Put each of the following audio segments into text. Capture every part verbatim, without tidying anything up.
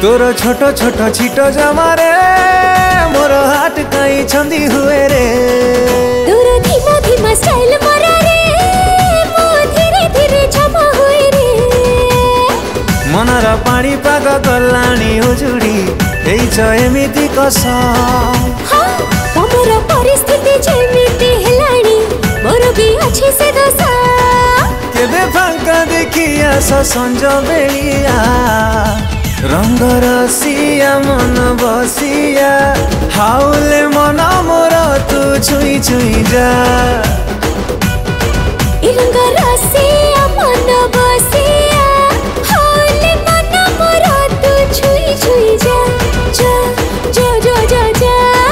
तोर छोट छोट छिट जमारे मोर हाट कई छंदी हुए रे। तोर धीमा धीमा स्टाइल मरा रे मो धीरे धीरे जमा हुए रे। मनर पानी पाग गलाणी उजुड़ी हेइछ एमिति कसम। हाँ तमर परिस्थिति जेमिति हेलाणी मोर भी अछि से दशा। केबे फांका देखिया संज बेलिया रंग रसिया मन बसिया हाउले मन मोर तू छुई छुई जा। रंग रसिया मन बसिया हाउले मन मोर तू छुई छुई जा जा जा जा जा जा।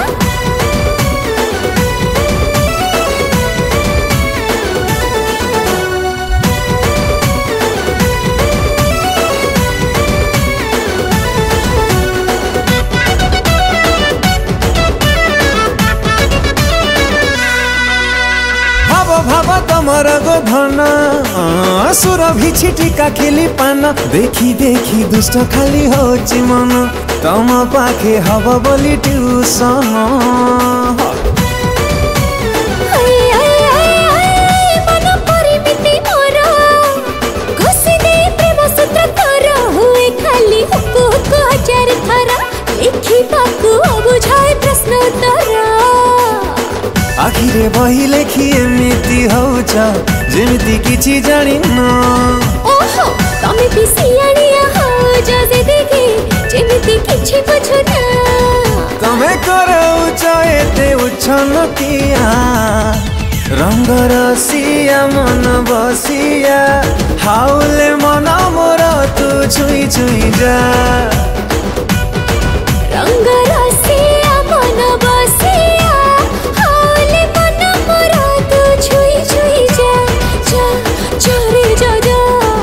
भाव तमर गोधन सुरभि छिटिका खिली पान देखी देखी दुष्ट खाली होची मन तम पाखे हब बोली ट्यूशन। आखिरे बही लेखी एमिति होउछ जेमिति किछि जानिन। ओहो तमे भी सियाणिया हो जजे देखी जेमिति किछि बुझुना। तमे करउछ एते उछन किया रंग रसिया मन बसिया हाउले मन मोर तू छुई छुई जा। रंग रसिया मन बसिया हाउले मन मोर तू छुई छुई जा जा जा रे जा जा।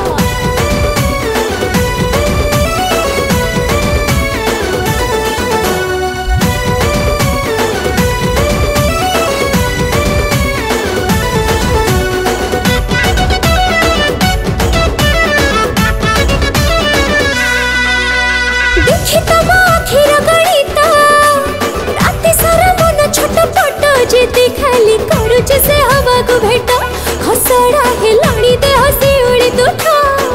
देखि तम आखिर गणित राति सारा मन छटपट जेते खाली करूछ से हवा को भेट खसड़ा हेलाणी दे हसी उड़ी तुठा।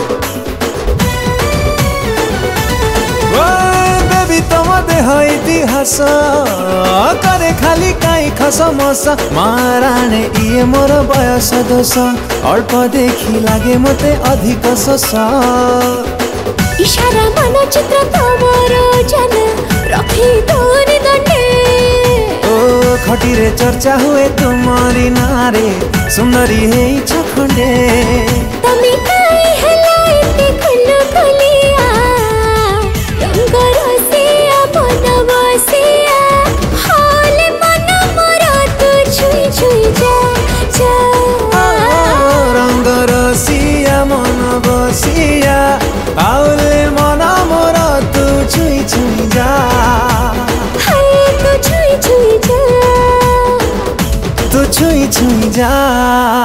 बेबी तम देह इतिहास करे खाली काई खसमस माराणे इए मोर बयस दोष अल्प देखी लागे मते अधिक सस। इशारा मन चित्र तमर जन रखी तोरी दंडे। ओ खटीरे चर्चा हुए तुमरी नारे सुंदरी है छखंडे। तमे काई हला इते खुल्लु खुलिया रंग रसिया मन बसिया हाउले मन मोर तू छुई छुई जा जा। रंग रसिया मन बसिया हाउले मन मोर तू छुई छुई जा। हाय तू छुई छुई जा तू छुई छुई जा।